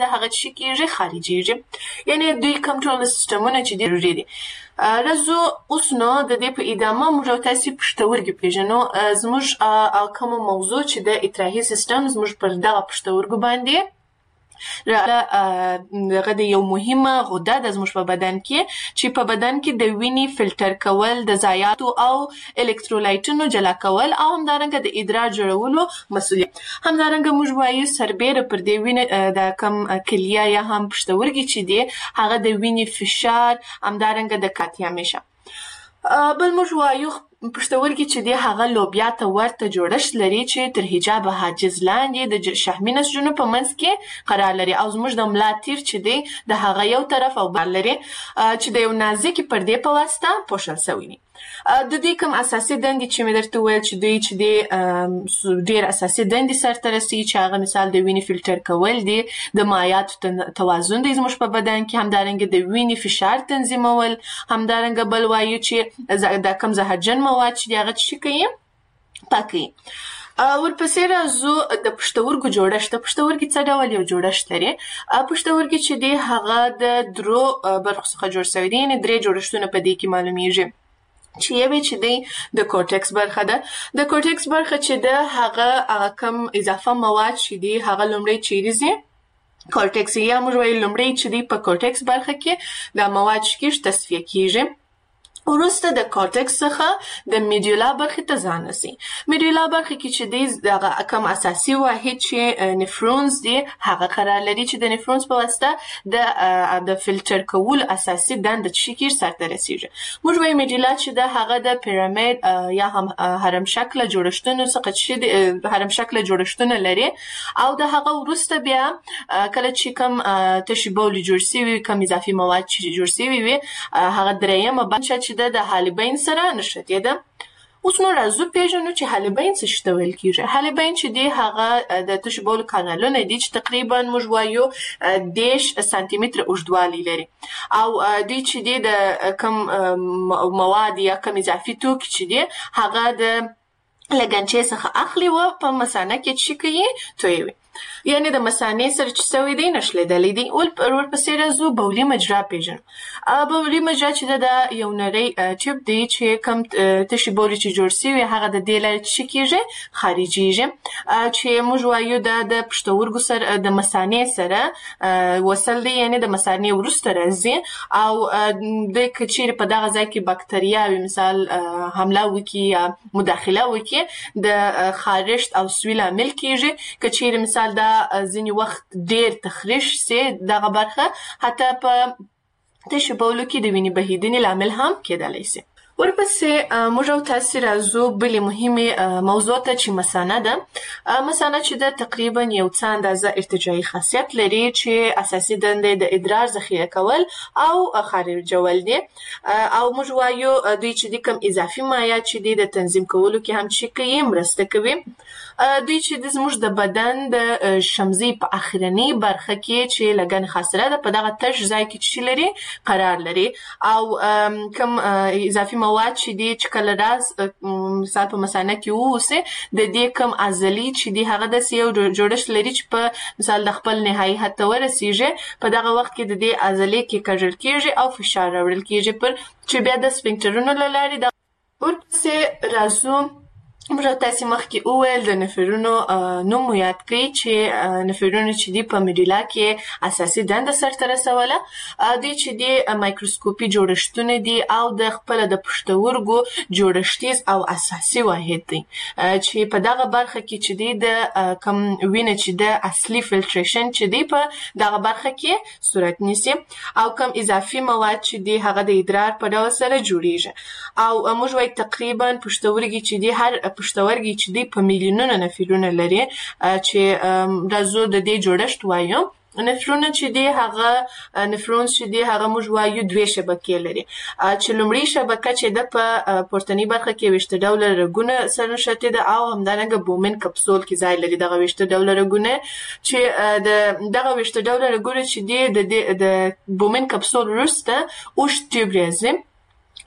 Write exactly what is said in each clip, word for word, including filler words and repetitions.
د هغه شي کېږي خارجيږي. یعنی دوی کوم ټول سیستمونه چې ضروري دي. راځو اوس نو د دې په ادامه موږ تاسو پښتورګي پیژنو. زموږ کوم موضوع چې د اطراحي سیستم زموږ پر دغه پښتورګو باندې دغه د یو مهمه غده د زموږ په بدن کې چې په بدن کې د وینې فلټر کول، د ضایعاتو او الکترولایټونو جلا کول او همدارنګه د ادرار جوړولو مسؤلیت. همدارنګه موږ وایو سربېره پر دې وینې د کم کلیه یا هم پښتورګي چې دي هغه د وینې فشار همدارنګه د کاتیا میشه. بل موږ وایو پښتورګي چې دی هغه لوبیا ته ورته جوړښت لري چې تر حجاب حاجز لاندې د شحمي نسجونو په منځ کې قرار لري او زموږ د ملا تیر چې دی د هغه یو طرف او بل لري چې د یو نازکې پردې په واسطه پوښل شوی وي. د دې کوم اساسي دندې چې مې درته وویل چې دوی چې دی ډېر اساسي دندې سرته رسوي چې هغه مثال د وینې فلټر کول دي، د مایعاتو توازن دی زموږ په بدن کې، همدارنګه د وینې فشار تنظیمول، همدارنګه بل وایو چې د کم زهرجن مواد چې هغه څه کوي پاکوي. ورپسې راځو د پښتورګو جوړښت. د پښتورګي څه ډول یو جوړښت لري؟ پښتورګي چې دی هغه د درو برخو څخه جوړ شوی دی، یعنې درې جوړښتونه په دې کې معلومیږي چې یوه چې دی د کورټکس برخه ده. د کورټکس برخه چې ده هغه کم اضافه مواد چې دی هغه لومړی چیرې ځي کورټکس یا موږ وایو لومړی چې دی په کورټکس برخه کې د مواد شکیش تصفیه کیږي. وروسته د کورټکس څخه د میډیولا برخې ته ځان رسي. میډیولا برخه کې چې دی دغه کم اساسي واحد چې نفرونز دی هغه قرار لري چې د نفرونز په واسطه د د فلټر کول اساسي دنده چې کیږي سرته رسیږي. موږ وایو میډیولا چې د هغه د پیرامید یا هم هرم شکل جوړښتونو څخه چې هرم شکل جوړښتونه لري او د هغه وروسته بیا کله چې کم تشې بولې جوړ شوي کم اضافي مواد چې جوړ شوي وي هغه درېیمه برخه چې د حالبین سره نښتې ده. اوس نو راځو پیژنو چې حالبین څه شي ته ویل کیږي. حالبین چې دی هغه د تشې بولو کانالونه دي چې تقریبا موږ وایو دېرش سانتي متره اوږدوالی لري او دوی چې دی د کم مواد یا کم اضافي توکي چې دی هغه د لګنچې څخه اخلي و په مثانه کې چې کوي تویوي، یعنی د مثانې سره چې سوی دی نښلېدلی دی. ورپسې راځو بولي مجرا پیژنو. بولي مجرا چې د یو نری ټیوب دی چې کم تشې بولې چې جوړ شوي هغه د دې لارې چې کېږي خارجېږي چې موږ وایو دا د پښتورګو سره د مثانې سره وصل دی، یعنی د مثانې وروسته راځي او د که چیرې په دغه ځای کې بکتریاوې مثال حمله وکړي یا مداخله وکړي د خارښت او سوي لامل کېږي. که چیرې مثال دا ځینې وخت ډېر تخریش سي دغه برخه حتی په تشې بولو کې د وینې بهیدنې لامل هم کېدلی سي. ورپسې موږ او تاسې راځو بلې مهمې موضوع ته چې مثانه ده. مثانه چې ده تقریبا یو څه اندازه ارتجاعي خاصیت لري چې اساسي دنده د ادرار ذخیره کول او خارجول دي او موږ وایو دوی چې د کم اضافي مایعات چې دي د تنظیم کولو کې هم چې کوي مرسته کوي. دوی چې د زموږ د بدن د شمزي په اخرنۍ برخه کې چې لګن خاصره ده په دغه تش ځای کې چې لري قرار لري او کم اضافي مواد چې دي چې کله راز مثال په مثانه کې ووسي د دې کم عضلې چې دي هغه داسې یو جوړښت لري چې په مثال د خپل نهایي حد ته ورسیږي. په دغه وخت کې د دې عضلې کې کږل کېږي او فشار راوړل کېږي پر چې بیا د سفنکټرونو له لارې د ورپسې راځو موږ تاسې مخکې وویل د نفرونو نوم مو یاد کړئ چې نفرونو چې دي په میډیلا کې اساسي دنده سرته رسوله. دوی چې دي مایکروسکوپي جوړښتونه دي او د خپله د پښتورګو جوړښتیز او اساسي واحد دی چې په دغه برخه کې چې دی د کم وینه چې د اصلي فلټریشن چې دی په دغه برخه کې صورت نیسي او کم اضافي مواد چې دی هغه د ادرار په ډول سره جوړیږي او موږ وایو تقریبا پښتورګي چې دی هر پښتورګي چې دی په میلیونونه نفرونه لري چې راځو د دې جوړښت وایو. نفرونه چې دی هغه نفرونز چې دی هغه موږ وایو دوې شبکې لري چې لومړی شبکه چې ده په پورتنۍ برخه کې ویشته ډوله رګونه سره نښتې ده او همدارنګه بومن کپسول کې ځای لري دغه ویشته ډوله رګونه چې د دغه ویشته ډوله رګونه چې دی د بومن کپسول وروسته اوږد ټیوب راځي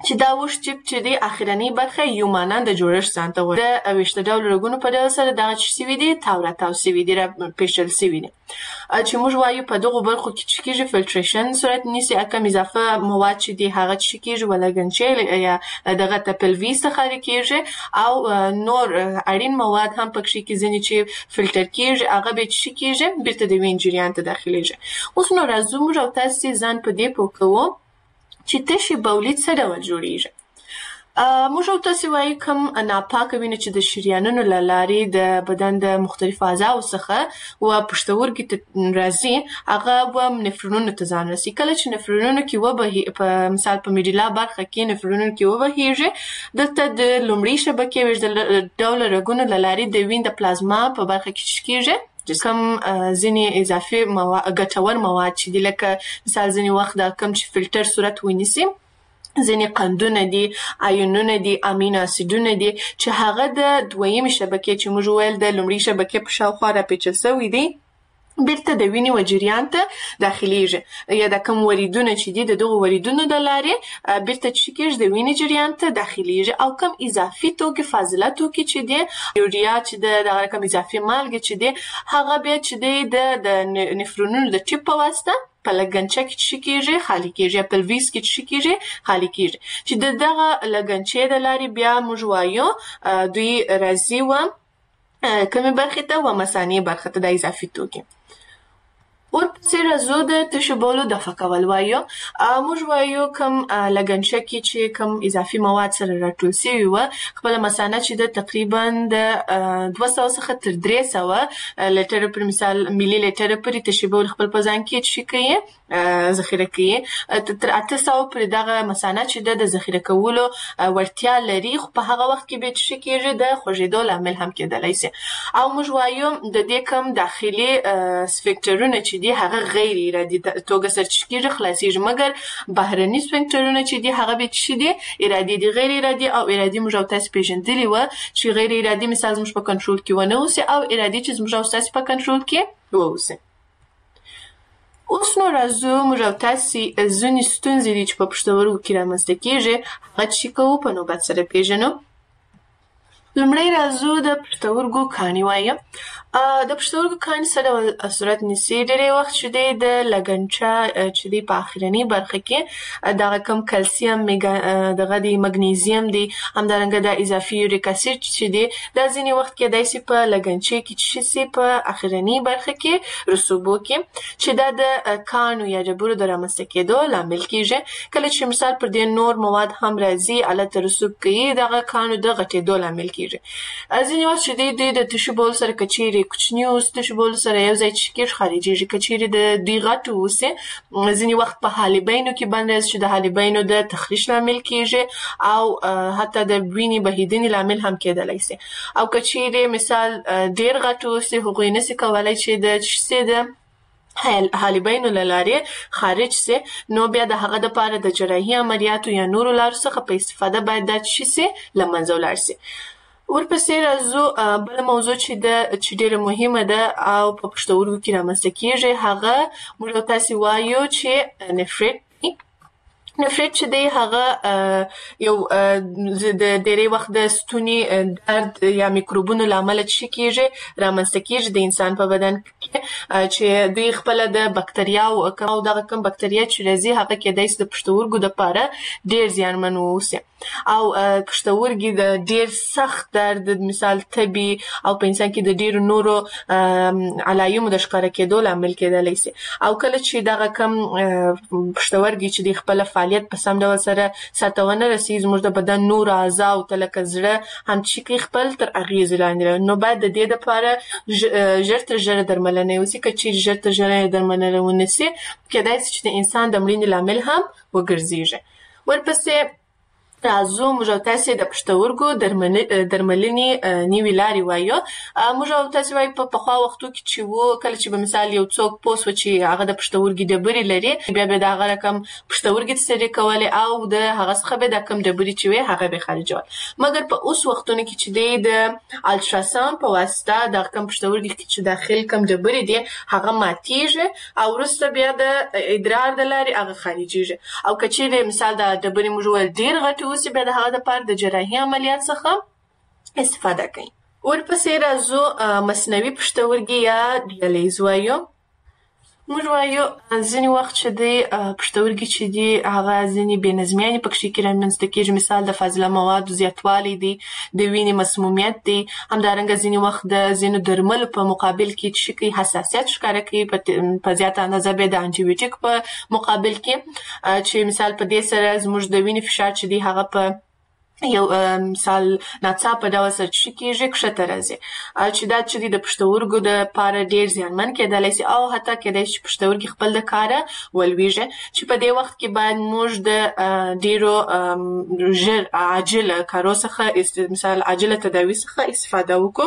چې دا وش چپ چې د اخرنی برخه یو مانند جوړښت ځان ته وایي. د اویشت ډول رګونو په ډول سره دغه چې سوي دي تاو راتاو سوي دي، راپېژندل سوي دي. چې موږ وایو په دغو برخو کې چې کېږي فلټریشن صورت نیسي، کم اضافه مواد چې دي هغه چې کېږي ولګنچې یا دغه ته پلوي څخه خارج کېږي، او نور اړین مواد هم پکې کې ځینې چې فلټر کېږي هغه به چې کېږي بیرته د وینې جریان ته داخليږي. اوس نو راځو موږ او تاسې ځان په دې پوه کوو چې تشې بولید څه ډول جوړیږي. موږ او تاسې وایو کوم ناپاکه وینه چې د شریانونو له لارې د بدن د مختلفو اعضاو څخه و پښتورګي ته راځي، هغه و نفرونونو ته ځان رسي. کله چې نفرونونو کې وبهي په مثال په میډیلا برخه کې نفرونونو کې وبهیږي، دلته د لومړۍ شبکې ویشتل ډوله رګونو له لارې د وینې د پلازما په برخه کې کېږي، کم ځینې اضافي مواد ګټور مواد چې دي، لکه مثال ځینې وخت دا کم چې فلټر صورت ونیسي، ځینې قندونه دي، آیونونه دي، امینو اسیدونه دي چې هغه د دویمې شبکې چې موږ ویل د لومړۍ شبکې په شاوخوا راپېچل سوي دي بیرته د وینې و جریان ته داخليږي، یا د کوم وریدونه چې دي د دغو وریدونو د لارې بیرته چې کېږي د وینې جریان ته داخليږي، او کوم اضافي توکي فاضله توکي چې دي یوریا چې د دغه کوم اضافي مالګې چې دي هغه بیا چې دی د نفرونونو د ټیپ په واسطه په لګنچه کې چې کېږي خالي کېږي، یا پلویس کې چې کېږي خالي کېږي، چې د دغه لګنچې د لارې بیا موږ وایو دوی راځي و کومې برخې ته و مثانې برخه ته د اضافي توکي. ورپسې راځو د تشو بولو دفع کول وایو. موږ وایو کوم لګنچه کې چې کوم اضافي مواد سره راټول سوي وه، خپله مثانه چې د تقریبا د دوه سوه څخه تر درې سوه لیټره پر مثال ملي لیټره پورې تشو بول خپل په ځان کې چې کوي ذخیره کوي، تر اته سوه پورې دغه مثانه چې د ذخیره کولو وړتیا لري، خو په هغه وخت کې به چې کېږي د خوږېدو لامل هم کېدلی سي. او موږ وایو د دې کوم داخلي سفنکټرونه چې دي هغه غیر ارادي توګه سرچینه کېږي خلاصيږي، مګر بهرني سفنکټرونه چې دي هغه به چې دي ارادي دي. غیر ارادي او ارادي موږ او تاسو پیژندلي و چې غیر ارادي مثال زموږ په کنټرول کې ونه اوسي، او ارادي چې زموږ او تاسو په کنټرول کې واوسي. اوس نو راځو موږ او تاسې ځینې ستونزې دي چې په پښتورګو کې رامنځته کېږي هغه چې کوو په نوبت سره پیژنو. لومړی راځو د پښتورګو کاڼي وایو. د پښتورګو کاڼي څه ډول صورت نیسي؟ ډېری وخت چې دی د لګنچه چې دی په اخرنۍ برخه کې دغه کم کلسیم دغه دی مګنیزیم دی، همدارنګه د اضافي یوریک اسید چې دی دا ځینې وخت کېدای سي په لګنچې کې چې سي په اخرنۍ برخه کې رسوبو کې چې دا د کاڼو یا ډبرو د رامنځته کېدو لامل کېږي. کله چې مثال پر دې نور مواد هم راځي هلته رسوب کوي، دغه کاڼو د غټېدو لامل کېږي. ځینې وخت چې دی دوی د تشو بول سره که چیرې کوچني اوس تشو بول سره یو ځای چې کېږي خارجېږي، که چیرې د دوی غټ اوسي ځینې وخت په حالبینو کې بند راځي چې د حالبینو د تخریش لامل کېږي، او حتی د وینې بهیدنې لامل هم کېدلی سي. او که چیرې مثال ډېر غټ اوسي هغوی نسي کولی چې د چې د حالبینو له لارې خارج سي، نو بیا د هغه دپاره د جراحي عملیاتو یا نورو لارو څخه په استفاده باید دا چې سي له منځه ولاړ سي. ورپسې راځو بله موضوع چې ده چې ډېره مهمه ده او په پښتورګو کې رامنځته کېږي هغه موږ او تاسې وایو چې نفریت. نفریت چې دی هغه یو د ډېری وخت د ستوني درد یا میکروبونو له امله چې کېږي رامنځته کېږي د انسان په بدن کې، چې دوی خپله د بکتریاو او دغه کوم بکتریا چې راځي هغه کېدای سي د پښتورګو دپاره ډېر زیانمن واوسي، او پښتورګي د ډېر سخت درد مثال تبي او په انسان کې د ډېرو نورو علایمو د ښکاره کېدو لامل کېدلی سي. او کله چې دغه کم پښتورګي چې د خپله فعالیت په سم ډول سره سرته ونه رسي، زموږ د بدن نور اعضاو ته لکه زړه هم چې کوي خپل تر اغېزې لاندې، نو باید د دې دپاره ژر تر ژره درملنه وسي. که چیرې ژر تر ژره درملنه ونه سي کېدای سي چې د انسان د مړینې لامل هم وګرځېږي. ورپسې راځو موږ او تاسې د پښتورګو درملنې نوې لارې وایو. موږ او تاسې وایو په پخوا وختو کې چې وو، کله چې به مثال یو څوک پوه سو چې هغه د پښتورګي ډبرې لري، بیا به د هغه رقم پښتورګي تسرې کولې او د هغه څخه به د کم ډبرې چې وي هغه به خارجول. مګر په اوس وختونو کې چې دی د الټراساوند په واسطه د کم پښتورګي کې چې داخل کم ډبرې دي هغه ماتیږي او وروسته بیا د ادرار د لارې هغه خارجیږي. او که چیرې مثال د ډبرې موږ ویل ډېر غټې اوسي، بیا د هغه دپاره د جراحي عملیات څخه استفاده کوي. ورپسې راځو مصنوعي پښتورګي یا ډیالیز وایو. موږ وایو ځینې وخت چې دی پښتورګي چې دي هغه ځینې بې نظمیانې پکښې کې رامنځته کېږي، مثال د فاضله موادو زیاتوالی دی، د وینې مسمومیت دی، همدارنګه ځینې وخت د ځینو درملو په مقابل کې چې کوي حساسیت ښکاره کوي، په زیاته اندازه بیا د انټي بیوټیک په مقابل کې چې مثال په دې سره زموږ د وینې فشار چې دی هغه په یو مثال ناڅاپه ډول سره چې کېږي کښته راځي، چې دا چې د پښتورګو دپاره ډېر زیانمن کېدلی شي او حتی کېدای شي پښتورګي خپل د کاره ولویږي، چې په دې وخت کې باید موږ د ډېرو ژر عاجله کارو څخه مثال عاجله تداوي څخه استفاده وکړو.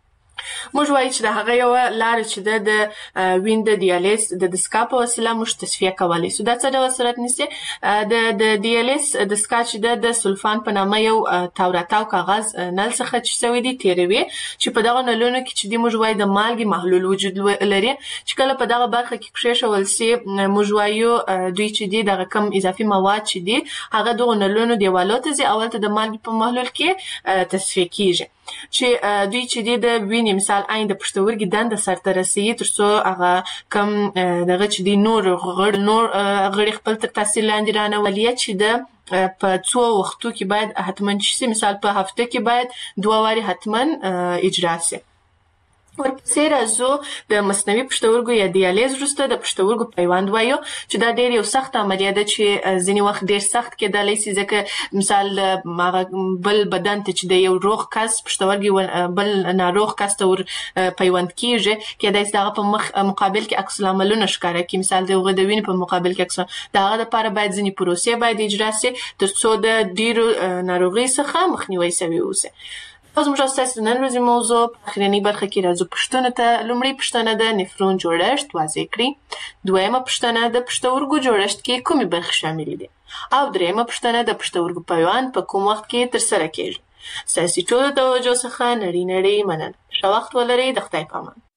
موږ وایو چې د هغه یوه لاره چې ده د وین د دیالیز د دستګاه په وسیله موږ تصفیه کولی شو. دا څه ډول صورت نیسي؟ د دیالیز دستګاه چې ده د سلفان په نامه یو تاو راتاو کاغذ نل څخه چې شوی دی تېروي، چې په دغه نلونو کې چې دی موږ وایو د مالګې محلول وجود لري، چې کله په دغه برخه کې کښېښول سي موږ وایو دوی چې دی دغه کم اضافي مواد چې دي هغه دغو نلونو دیوالو ته ځي او هلته د مالګې په محلول کې تصفیه کېږي، چې دوی چې دی د وینې مثال عین د پښتورګي دنده سرته رسوي تر څو هغه کم دغه چې دی نور غړي نور غړي خپل تر تاثیر لاندې رانولي، چې د په څو وختو کې باید حتما شي، مثال په هفته کې باید دوه وارې حتما اجرا شي. ورپسې راځو د مصنوعي پښتورګو یا دیالیز وروسته د پښتورګو پیوند وایو، چې دا ډېر یو سخت عملیه ده چې ځینې وخت ډېر سخت کېدلی شي، ځکه مثال هغه بل بدن ته چې د یو روغ کس پښتورګي بل ناروغ کس ته ور پیوند کېږي، کېدای شي د هغه په مقابل کې عکس العملونه ښکاره کړي، مثال د هغه د وینې په مقابل کې عکس د هغه دپاره باید ځینې پروسې باید اجرا شي تر څو د ډېرو ناروغۍ څخه مخنیوی شوی اوسي. اوس موږ ستاسو د نن ورځې موضوع په اخرنۍ برخه کې راځو پوښتنو ته. لومړۍ پوښتنه د نفرون جوړښت واضح کړئ. دویمه پوښتنه د پښتورګو جوړښت کې کومې برخې شاملې دي؟ او دریمه پوښتنه د پښتورګو پیوند په کوم وخت کې ترسره کېږي؟ ستاسې ټولو توجه څخه نړۍ نړۍ مننه. ښه وخت ولرئ. د خدای په امان.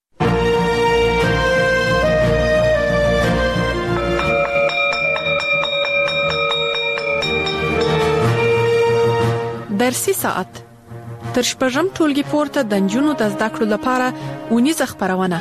درسي ساعت تر شپږم ټولګي پورته د نجونو د زده کړو لپاره اونیزه خپرونه.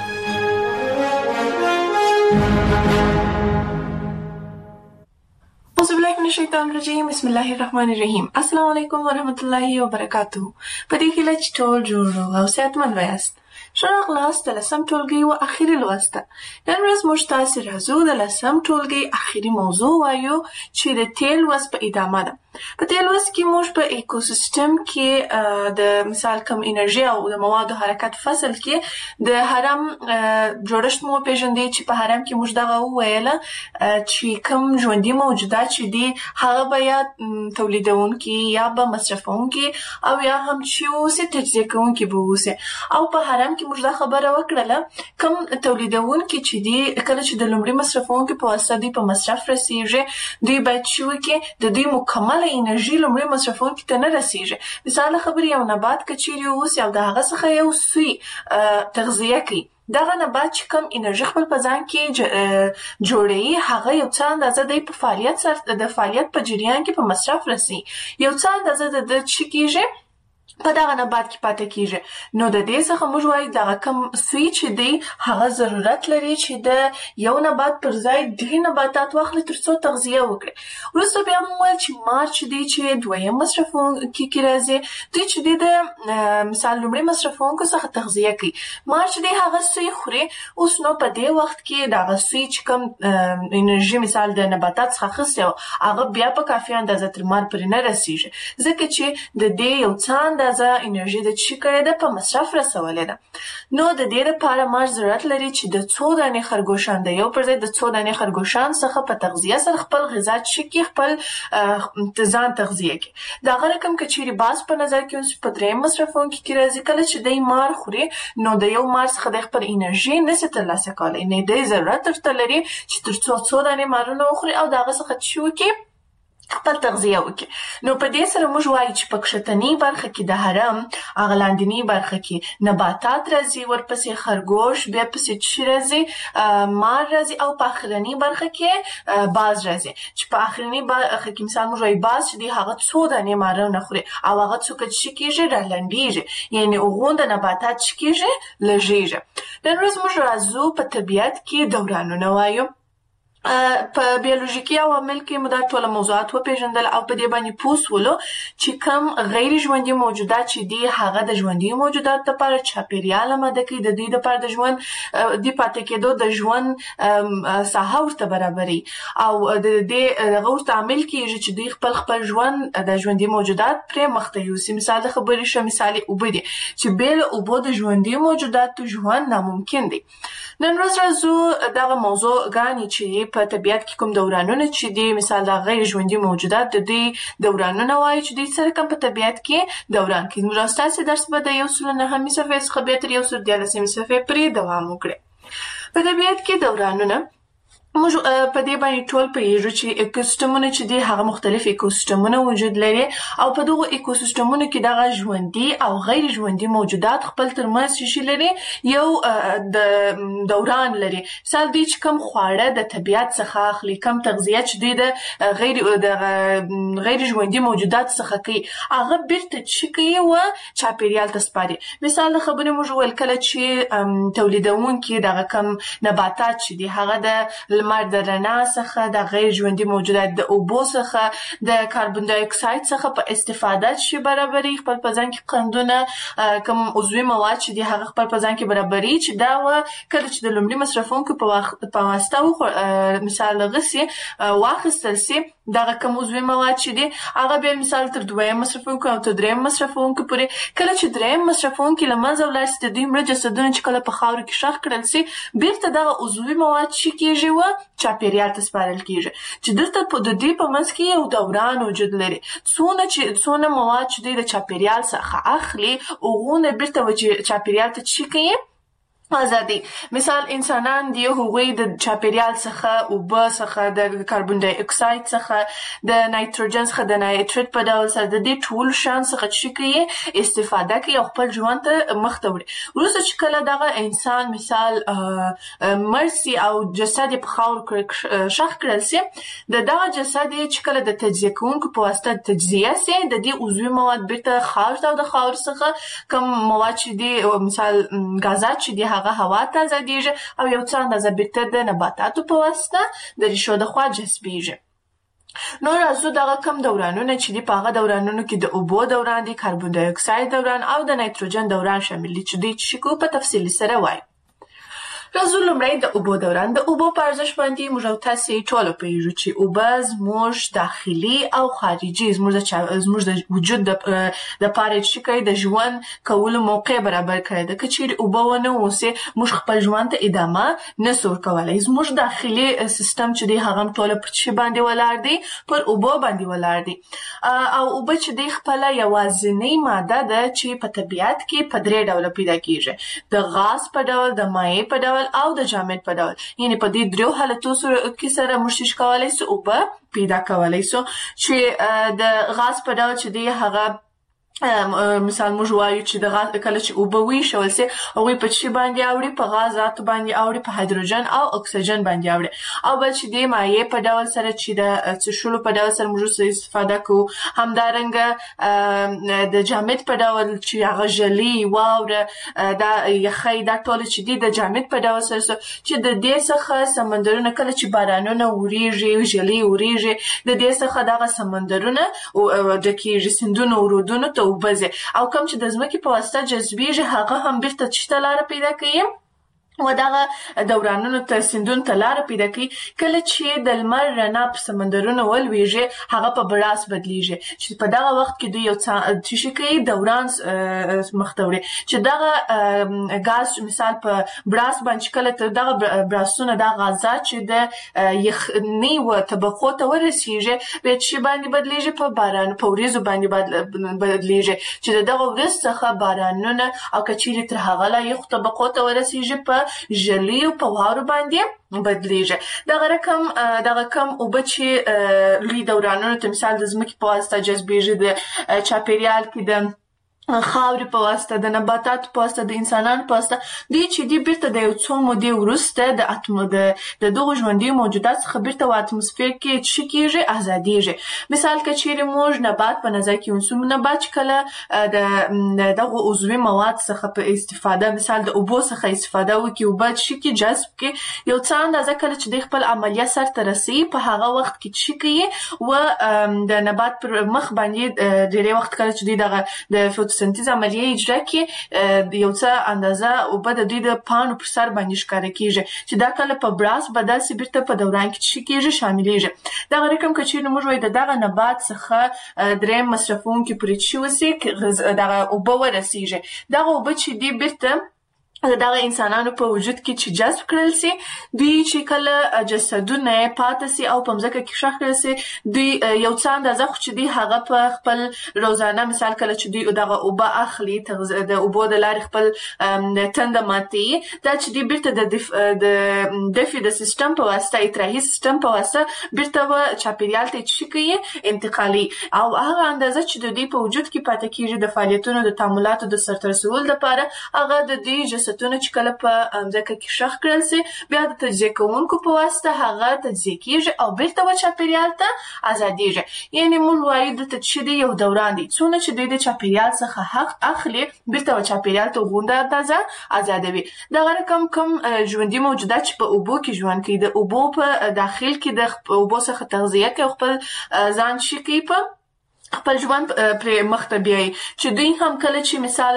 أعوذ بالله من الشیطان الرجیم. بسم الله الرحمن الرحیم. السلام علیکم ورحمۃ اللہ وبرکاتہ. په دې کې چې ټول جوړ او صحتمند وایاست. ښه راغلاست د لسم ټولګي و اخري لوست ته. نن ورځ موږ تاسې راځو د لسم ټولګي اخري موضوع وایو چې د تیل لوست په ادامه ده. په دې لوست کې موږ په ایکوسیستم کې د مثال کم انرژي او د موادو حرکت فصل کې د هرم جوړښت مو پیژندې، چې په هرم کې موږ دغه وویله چې کم ژوندي موجودات چې دي هغه به یا تولیدونکي یا به مصرفونکي او یا هم چې اوسي تجزیه کوونکي به اوسي. او په هرم کې موږ دا خبره وکړله کم تولیدونکي چې دي کله چې د لومړي مصرفونکي په واسطه دوی په مصرف رسیږي، دوی باید چې وکړي د دوی مکمله انرژي لومړي مصرفونکي ته نه رسیږي. مثال خبرې یو نبات که چیرې اوسي او د هغه څخه یو سوی تغذیه کوي، دغه نبات چې کم انرژي خپل په ځان کې جوړوي هغه یو څه اندازه دی په فعالیت سره د فعالیت په جریان کې په مصرف رسي، یو څه اندازه د ده چې کېږي په دغه نبات کې پاتې کېږي. نو د دې څخه موږ وایو دغه کم سوی چې دی هغه ضرورت لري چې د یو نبات پر ځای ډېر نباتات واخلي تر څو تغذیه وکړي. وروسته بیا موږ ویل چې مار چې دی چې دویم مصرفونکي کې راځي، دوی چې دی د مثال لومړي مصرفونکو څخه تغذیه کوي. مار چې دی هغه سوی خوري. اوس نو په دې وخت کې دغه سوی چې کم انرژي مثال د نباتات څخه اخیستې وه هغه بیا په کافي اندازه تر مار پورې نه رسیږي، ځکه چې د دې یو څه اندازه انرژي د چی کړې ده په مصرف رسولې ده. نو د دې لپاره ماش ضرورت لري چې د څو دانې خرګوشان د یو پر ځای د څو دانې خرګوشان څخه په تغذیه سره خپل غذا چکی خپل ځان تغذیه کوي. دا رقم که چیرې باز په نظر کې اوس په دریم مصرفونکي کې راځي، کله چې دی مار خوري نو د یو مار څخه د خپل انرژي نشي ترلاسه کولی، نه دی ضرورت ورته لري چې تر څو څو دانې مارونه وخوري او د هغه څخه چې وکړي خپل تغذیه وکړي. نو په دې سره موږ وایو چې په کښتنۍ برخه کې د هرم هغه لاندنۍ برخه کې نباتات راځي، ورپسې خرګوش، بیا پسې چی راځي مار راځي، او په اخرنۍ برخه کې باز راځي چې په اخرنۍ برخه کې مثال موږ وایو باز چې دی هغه څو دانې مارونه خوري او هغه څوک چې کېږي رالنډېږي، یعنې هغو د نباتات چې کېږي لږېږي. نن ورځ موږ راځو په طبیعت کې دورانونه وایو. په بیولوژیکي عوامل کې موږ دا ټول موضوعات وپېژندل او په دې باندې پوه شولو چې کوم غیر ژوندي موجودات چې دي هغه د ژوندي موجودات لپاره چاپیریال آماده کوي، د دوی لپاره د ژوند د پاتې کېدو د ژوند ساحه ورته برابري او د دې هغه ورته عامل کېږي چې دوی خپل خپل ژوند د ژوندي موجودات پرې مخته یوسي. مثال د خبرې شه مثال یې اوبه دي چې بې له اوبو د ژوندي موجوداتو ژوند ناممکن دی. نن ورځ راځو دغه موضوع ګانې چې په طبیعت کې کوم دورانونه چې دي مثال د غیر ژوندي موجودات د دې دورانونه وایي چې دوی سره کوم په طبیعت کې دوران کوي. نو ستاسو درس به د یو سل نهمې صفحې څخه بیا تر یو سل دیارلسمې صفحې پورې دوام وکړي. په طبیعت کې دورانونه موږ په دې باندې ټول پوهېږو چې ایکوسیستمونه چې دي هغه مختلف ایکوسیستمونه وجود لري او په دغو ایکوسیستمونو کې دغه ژوندي او غیر ژوندي موجودات خپل ترمنځ شي لري یو د دوران لري. مثال دی چې کوم خواړه د طبیعت څخه اخلي، کوم تغذیه چې دوی د غیر د غیر ژوندي موجودات څخه کوي هغه بیرته چې کوي و چاپیریال ته سپاري. مثال د خبرې موږ ویل کله چې تولیدونکي دغه کوم نباتات چې دي هغه د لمر د رڼا څخه د غیر ژوندي موجودات د اوبو څخه د کاربن ډای اکساید څخه په استفاده شي برابري خپل په ځان کې قندونه کوم عضوي مواد چې دي هغه خپل په ځان کې برابري چې دا و کله چې د لومړي مصرفونکو په په واسطه مثال غسي واخیستل سي دغه کوم عضوي مواد چې دي هغه به مثال تر دویم مصرفونکو او تر دریم مصرفونکو پورې کله چې دریم مصرفونکو له منځه ولاړ سي د دوی مړه جسدونه چې کله په خاورو کې ښخ کړل سي بیرته دغه عضوي مواد چې کېږي و چاپیریال ته سپارل کېږي چې دلته په د دې په منځ کې یو دوران وجود لري. څونه چې څونه مواد چې د چاپیریال څخه اخلي هغونه بیرته و چاپیریال ته چې کوي ازادي. مثال انسانان دی هغوی د چاپیریال څخه اوبه څخه د کاربن ډای اکساید څخه د نایتروجن څخه د نایتریت په ډول سره د دې ټول شان څخه چې کوي استفاده کوي او خپل ژوند ته مخته وړي. وروسته چې کله دغه انسان مثال مرسي او جسد په خاور شخ کړل سي د دغه جسد چې کله د تجزیه کوونکو په واسطه تجزیه سي د دې عضوي مواد بیرته خاور او د خاور څخه کوم مواد چې دي مثال غازات چې دي هغه هوا ته ازادېږي او یو څه اندازه بیرته د نباتاتو په واسطه د ریښو د خوا جذبېږي. نو راځو دغه کم دورانونه چې دي په هغه دورانونو کې د اوبو دوران دي، کاربن ډای اکساید دوران او د نایتروجن دوران شامل دي چې دوی چې کو په تفصیلي سره وایي. راځو لومړی د اوبو دوران. د اوبو په ارزښت باندې موږ او تاسې ټول پوهېږو چې اوبه زموږ داخلي او خارجي زموږ د زموږ د وجود دپاره چې کوي د ژوند کولو موقع برابر کړی ده. که چیرې اوبه ونه اوسي موږ خپل ژوند ته ادامه نسو ورکولی. زموږ داخلي سیستم چې دی هغه هم ټوله پر څه باندې ولاړ دی؟ پر اوبو باندې ولاړ دی. او اوبه چې دی خپله یوازینۍ ماده ده چې په طبیعت کې په درې ډوله پیدا کېږي، د غاز په ډول، د مایع په ډول او د جامد په ډول. یعنې په دې دریو حالتو کې سره موږ څه کولی سو اوبه پیدا کولی سو چې د غاز په ډول چې دی هغه مثال موږ وایو چې د غاز کله چې اوبه ویشول سي هغوی په څه باندې اوړي؟ په غازاتو باندې اوړي، په هایدروجن او اکسیجن باندې اوړي. او بل چې د مایع په ډول سره چې د څښلو په ډول سره موږ استفاده کوو، همدارنګه د جامد په ډول چې هغه ژلې، واوره، دا یخی، دا ټول چې دي د جامد په ډول سره چې د دې څخه سمندرونه کله چې بارانونه وریږي، ژلې وریږي، د دې څخه دغه سمندرونه ډکېږي، سیندونه او رودونه ته اوبه ځي او کوم چې د ځمکې په واسطه جذبېږي هغه هم بیرته چې ته لاره پیدا کوي و دغه دورانونو ته سیندونو ته لاره پیدا کوي. کله چې د لمر رڼا په سمندرونو ولویږي هغه په براس بدلیږي چې په دغه وخت کې دوی یو څه شي کوي دوران مخ ته وړي چې دغه غاز مثال په براس باندې کله ته دغه براسونه د غازات چې د یخنۍ و طبقو ته ورسیږي به چې باندې بدلیږي په باران په وریځو باندې بدلیږي چې دغه وریځ څخه بارانونه او کچېرې تر هغه لا یخ طبقو ته ورسیږي په ژلیو په واورو باندې بدلیږي. دغه رقم دغه کم اوبه چې لوی دورانونو ته مثال د ځمکې په واسطه جذبېږي د چاپیریال کې د خاورې په واسطه د نباتاتو په واسطه د انسانانو په واسطه دوی چې دوی بیرته د یو څو مودې وروسته د اتم د د دغو ژوندیو موجودات څخه بیرته په اتموسفیر کې څه کېږي ازادېږي. مثال که چیرې موږ نبات په نظر کې ونیسو نبات چې کله د دغو عضوي مواد څخه په استفاده مثال د اوبو څخه استفاده وکړي اوبه څه کې جذب کړي یو څه اندازه کله چې د خپل عملیه سرته رسوي په هغه وخت کې څه کوي و د نبات پر مخ باندې ډېری وخت کله چې دوی دغه د سنتیز عملیه اجرا کې یو څه اندازه اوبه د دوی د پاڼو پر سر باندې ښکاره کېږي چې دا کله په براس بدل سي بیرته په دوران کې څه کېږي شاملېږي. دغه رقم که چېرې موږ وایو د دغه نبات څخه درېیم مصرفونکي پرې څه وسي دغه اوبه ورسیږي دغه اوبه چې دي بیرته دغه انسانانو په وجود کې چې جذب کړل سي دوی چې کله جسدونه پاتې سي او په مځکه کې ښخ کړل سي دوی یو څه اندازه خو چې دوی هغه په خپل روزانه مثال کله چې دوی دغه اوبه اخلي د اوبو د لارې خپل تنده ماتوي دا چې دوی بیرته د د دفع د سیستم په واسطه اطراحي سیستم په واسطه بیرته و چاپیریال ته څه کوي انتقالي او هغه اندازه چې د دوی په وجود کې پاتې کېږي د فعالیتونو د تعاملاتو د سرته رسولو لپاره هغه د دوی ستونه چې کله په ځکه کې ښخ کړل سي بیا د تجزیه کوونکو په واسطه هغه تجزیه کېږي او بیرته و چاپیریال ته ازادېږي. یعنې موږ وایو دلته چې دی یو دوران دی څونه چې دوی د چاپیریال څخه حق اخلي بیرته و چاپیریال ته غونډه اندازه ازادوي. دغه رقم کوم ژوندي موجودات چې په اوبو کې ژوند کوي د اوبو په داخل کې د اوبو څخه تغذیه کوي خپل ځان شي کوي په خپل ژوند پرې مخ ته بیایي چې دوی هم کله چې مثال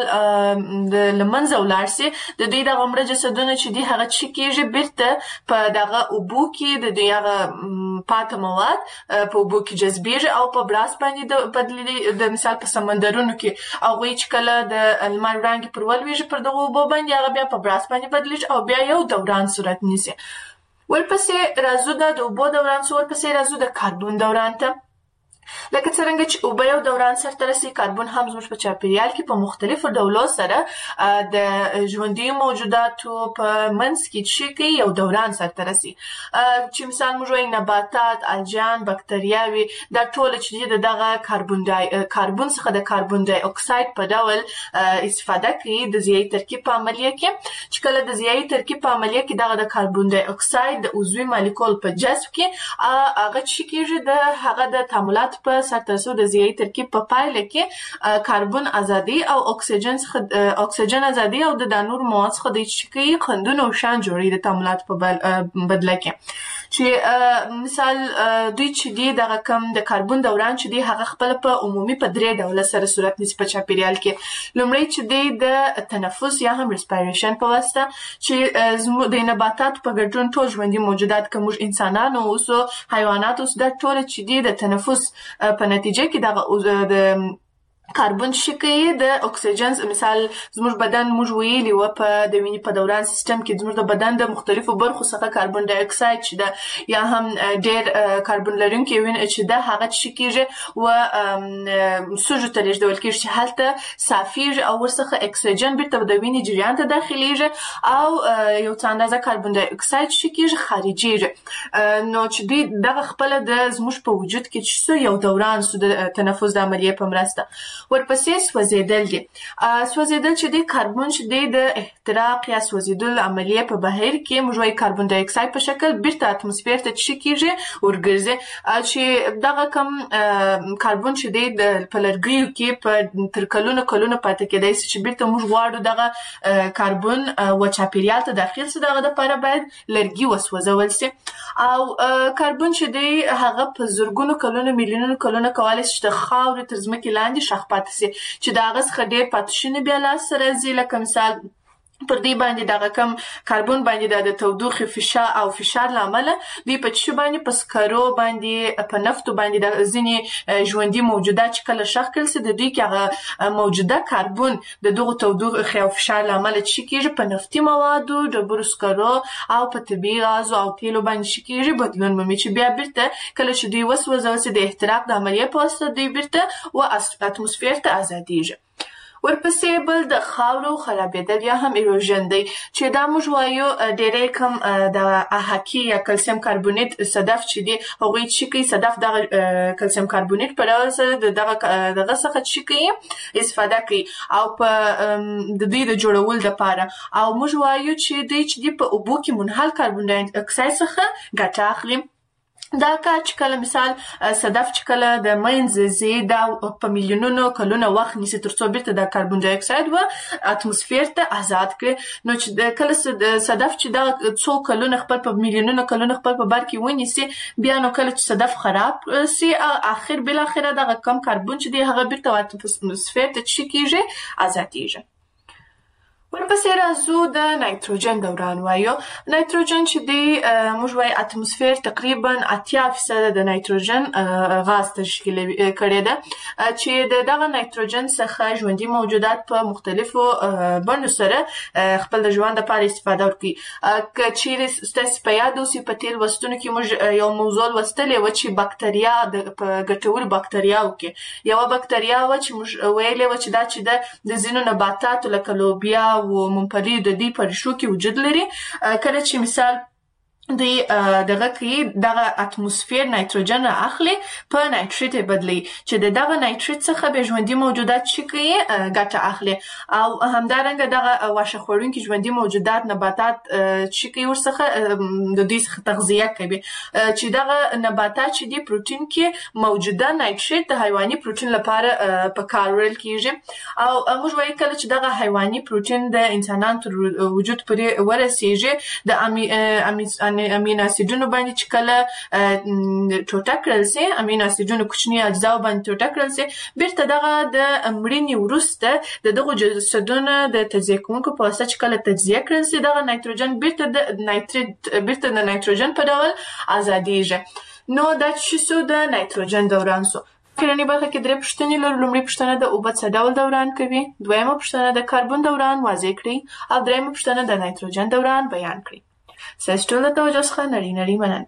د له منځه ولاړ سي د دوی دغه مړه جسدونه چې دي هغه څه کېږي بیرته په دغه اوبو کې د دوی هغه پاته مواد په اوبو کې جذبېږي او په براس باندې د بدلېږي د مثال په سمندرونو کې هغوی چې کله د لمر وړانګې پر ولویږي پر دغه اوبو باندې هغه بیا په براس باندې بدلېږي او بیا یو دوران صورت نیسي. ورپسې راځو د اوبو دوران څو ورپسې راځو د کاربن دوران ته. لکه څرنګه چې اوبه یو دوران سرته رسي کاربن هم زموږ په چاپیریال کې په مختلفو ډولو سره د ژوندي موجوداتو په منځ کې چې کوي یو دوران سرته رسي چې مثال موږ وایو نباتات الجان بکتریاوې دا ټول چې دغه کاربن ډای کاربن څخه د کاربن ډای اکساید په ډول استفاده کوي د ضیایي ترکیب په عملیه کې چې کله د ضیایي ترکیب په عملیه کې دغه د کاربن ډای اکساید د عضوي مالیکول په جذب کې هغه چې کېږي د هغه د تعاملات په سرته رسولو د ضیایي ترکیب په پایله کې کاربن ازادي او اکسیجن څخه اکسیجن ازادي او د نور مواد څخه د چکي خندونو شان جوړي د تعاملات په بدله کې چې مثال دوی چې دی دغه کم د کاربن دوران چې دی هغه خپل په عمومي په درې ډوله سره صورت نیسي په چاپیریال کې. لومړی چې دی د تنفس یا هم ریسپایریشن په واسطه چې زموږ د نباتاتو په ګډون ټول ژوندي موجودات که موږ انسانان اوسو حیوانات اوسو دا ټول چې دی د تنفس په نتیجه کې دغه د کاربن شکې د اکسیجن مثال زموږ بدن موږ ویلي و په د وینې په دوران سیستم کې زموږ د بدن د مختلفو برخو څخه کاربن ډای اکساید چې د یا هم ډېر کاربن لرونکي وینه چې د هغه چې کېږي و سوژو ته لیږدول کېږي چې هلته صافېږي او ورڅخه اکسیجن بیرته د وینې جریان ته داخلیږي او یو څه اندازه کاربن ډای اکساید چې کېږي خارجېږي. نو چې دوی دغه خپله د زموږ په وجود کې چې څه یو دوران سو د تنفس د عملیې په مرسته. ورپسې سوځېدل دي. سوځېدل چې دی کاربن چې دی د احتراق یا سوځېدلو عملیې په بهیر کې موږ وایو کاربن ډای اکساید په شکل بیرته اتموسفیر ته چې کېږي ورګرځي چې دغه کم کاربن چې دی په لرګیو کې په تر کلونو کلونو پاتې کېدای شي چې بیرته موږ غواړو دغه کاربن و چاپیریال ته داخل سي دغه دپاره باید لرګي وسوځول سي او کاربن چې دی هغه په زرګونو کلونو میلیونونو کلونو کولی شي چې د خاورې تر ځمکې لاندې ښخ پاتې سي چې د هغه څخه ډېر پاتې شوني بیا لاسته راځي لکه مثال پر دې باندې دغه کم کاربن باندې د تودوخې فشار او فشار لامل دوی په چشو باندې په سکرو باندې په نفتو باندې د ځینې ژوندۍ موجودات چې کله شخ کړل سي د دوی کې هغه موجوده کاربن د دغه تودوخې او فشار لامل چې کېږي په نفتي موادو ډبرو سکرو او په طبیعي غازو او تیلو باندې چې کېږي بدلون مومي چې بیا بیرته کله چې دوی وسوځول سي د احتراق د عملیې په واسطه دوی بیرته و اتموسفیر ته ازادیږي. ورپسې بل د خاورو خرابېدل یا هم ایروژن دی چې دا موږ وایو ډېری کم د احاکي یا کلسیم کاربونیت صدف چې دی هغوی چې کوي صدف دغه کلسیم کاربونیت په ډول سره دغه دغه څخه چې کوي استفاده کوي او په د دوی د جوړولو دپاره او موږ وایو چې دوی چې دی په اوبو کې منحل کاربن ډای اکساید څخه ګټه اخلي. دا کار چې کله مثال صدف چې کله د منځ ځي دا په میلیونونو کلونه وخت نیسي تر څو بیرته د کاربن ډای اکساید و اتموسفیر ته آزاد کړي. نو چې د کله صدف چې دا څو کلونه خپل په میلیونونو کلونه خپل په بر کې ونیسي بیا نو کله چې صدف خراب سي اخر بل اخره دغه کم کاربن چې دی هغه بیرته اتموسفیر ته چې کېږي آزادیږي. ورپسې راځو د نایتروجن دوران وایو. نایتروجن چې دی موږ وایو اتموسفیر تقریبا اتیا فیصده د نایتروجن غاز تشکیل کړی ده چې د دغه نایتروجن څخه ژوندي موجودات په مختلفو بڼو سره خپل د ژوند لپاره استفاده ورکوي. که چیرې ستاسې په یاد اوسي په تېر لوستونو کې موږ یو موضوع لوستلې وه چې بکتریا په ګټورو بکتریاوو کې یوه بکتریا وه چې موږ ویلې وه چې دا چې ده د ځینو نباتاتو لکه لوبیا و ممپلی د دې په ریښو کې وجود لري. کله چې مثال دوی دغه کوي دغه اتموسفیر نایتروجن را اخلي په نایتریت بدلی چې د دغه نایتریت څخه به ژوندي موجودات چې کوي ګټه اخلي او همدارنګه دغه واښه خوړونکي ژوندي موجودات نباتات چې کوي ورڅخه د دوی څخه تغذیه کوي چې دغه نباتات چې دي پروتین کې موجوده نایتریت د حیواني پروتین لپاره په کار وړل کیږي او موږ وایو کله چې دغه حیواني پروتین د انسانانو تر وجود پورې ورسیږي د امی امینو اسیدونو باندې چې کله ټوټه کړل سي امینو اسیدونو کوچني اجزاو باندې ټوټه کړل سي بیرته دغه د مړینې وروسته د دغو جسدونو د تجزیه کوونکو په واسطه چې کله تجزیه کړل سي دغه نایتروجن بیرته د نایتریت بیرته د نایتروجن په ډول ازادیږي. نو دا چې سو د نایتروجن دوران سو. کرنی برخه کې درې پوښتنې لرو. لومړی پوښتنه د اوبه څه ډول دوران کوي، دویمه پوښتنه د کاربن دوران واضح کړئ او دریمه پوښتنه د نایتروجن دوران بیان کړئ. ستاسو ټول د توجه څخه نړۍ نړۍ مننه.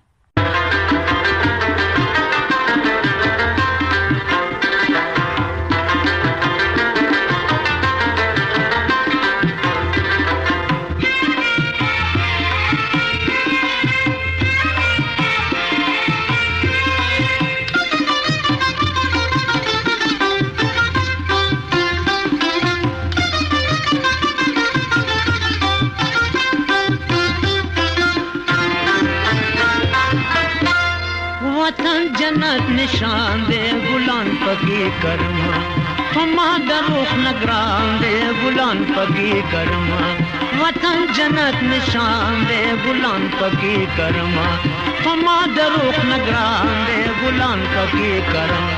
वतन जन्नत निशान दे गुलान पगी करमा हमा दरुख नगरान दे गुलान पगी करमा वतन जन्नत निशान दे गुलान पगी करमा हमा दरुख नगरान दे गुलान पगी करमा.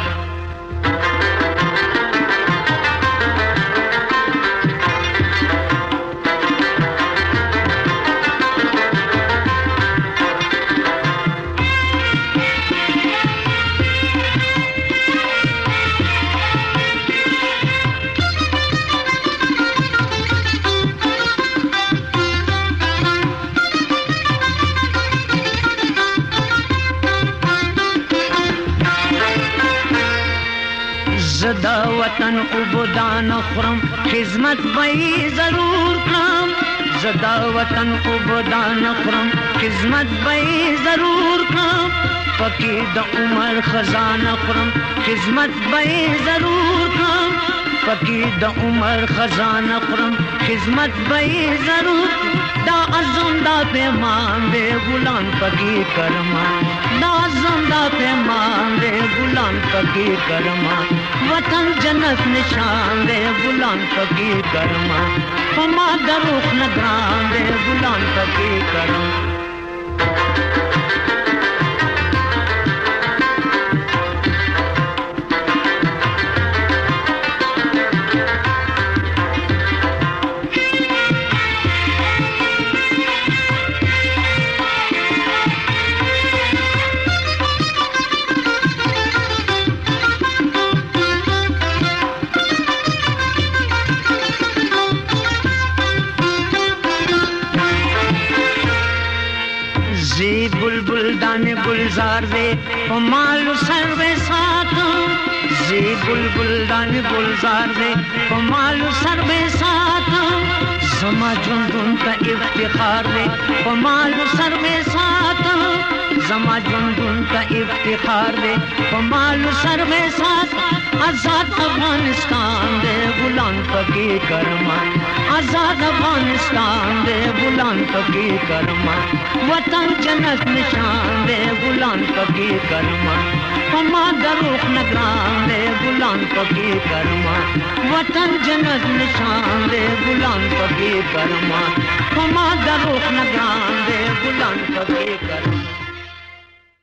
زدا وطن عبودان خرم خدمت بئی ضرور کرم زدا وطن عبودان خرم خدمت بئی ضرور کرم پکی د عمر خزانه خرم خدمت بئی ضرور کرم پکی د عمر خزانه خرم خدمت بئی ضرور دا عزم دا پیمان دے غلام پکی کرما دا عزم دا پیمان دے غلام پکی کرما وطن جنت نشان دے غلام پکی کرما ہما دروخ نگران دے غلام پکی کرما. बुलबुल दाने गुलजार दे कमाल सर्वे साथ जी बुलबुल दाने गुलजार दे कमाल सर्वे साथ जमा जुंदुन का इफ्तिखार दे कमाल सर्वे साथ जमा जुंदुन का इफ्तिखार दे कमाल सर्वे साथ आजाद अफगानिस्तान दे गुलाम पकी करमा आजाद अफगानिस्तान दे गुलाम पकी करमा वतन जन्नत निशान दे गुलाम पकी करमा कमा दरुख नगरान दे गुलाम पकी करमा वतन जन्नत निशान दे गुलाम पकी करमा कमा दरुख नगरान दे गुलाम पकी करमा